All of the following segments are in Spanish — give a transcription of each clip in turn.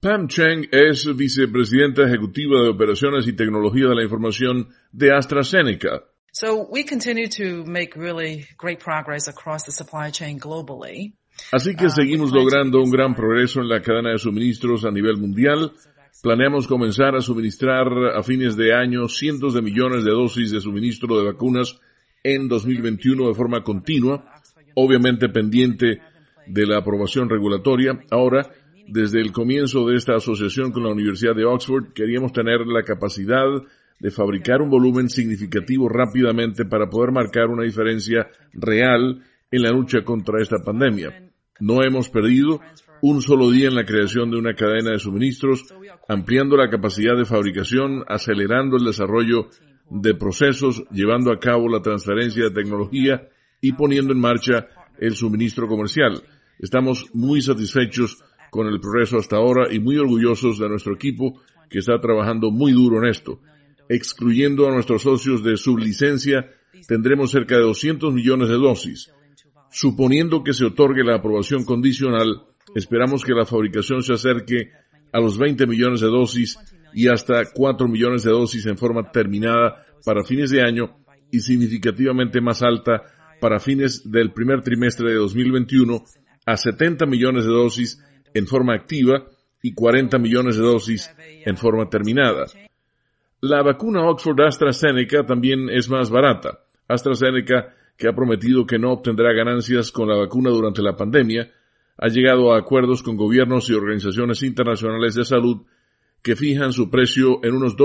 Pam Cheng es vicepresidenta ejecutiva de Operaciones y Tecnología de la Información de AstraZeneca. So we continue to make really great progress across the supply chain globally. Así que seguimos logrando un gran progreso en la cadena de suministros a nivel mundial. Planeamos comenzar a suministrar a fines de año cientos de millones de dosis de suministro de vacunas en 2021 de forma continua, obviamente pendiente de la aprobación regulatoria. Ahora, desde el comienzo de esta asociación con la Universidad de Oxford, queríamos tener la capacidad de fabricar un volumen significativo rápidamente para poder marcar una diferencia real en la lucha contra esta pandemia. No hemos perdido un solo día en la creación de una cadena de suministros, ampliando la capacidad de fabricación, acelerando el desarrollo de procesos, llevando a cabo la transferencia de tecnología y poniendo en marcha el suministro comercial. Estamos muy satisfechos con el progreso hasta ahora y muy orgullosos de nuestro equipo que está trabajando muy duro en esto. Excluyendo a nuestros socios de sublicencia, tendremos cerca de 200 millones de dosis. Suponiendo que se otorgue la aprobación condicional, esperamos que la fabricación se acerque a los 20 millones de dosis y hasta 4 millones de dosis en forma terminada para fines de año y significativamente más alta para fines del primer trimestre de 2021 a 70 millones de dosis en forma activa y 40 millones de dosis en forma terminada. La vacuna Oxford AstraZeneca también es más barata. AstraZeneca, que ha prometido que no obtendrá ganancias con la vacuna durante la pandemia, ha llegado a acuerdos con gobiernos y organizaciones internacionales de salud que fijan su precio en unos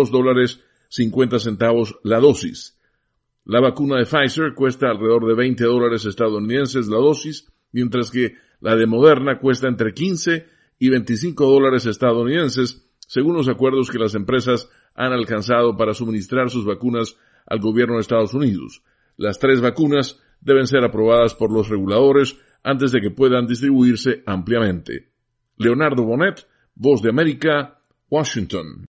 $2.50 la dosis. La vacuna de Pfizer cuesta alrededor de $20 estadounidenses la dosis, mientras que la de Moderna cuesta entre $15 y $25 estadounidenses, según los acuerdos que las empresas han alcanzado para suministrar sus vacunas al gobierno de Estados Unidos. Las 3 vacunas deben ser aprobadas por los reguladores antes de que puedan distribuirse ampliamente. Leonardo Bonet, Voz de América, Washington.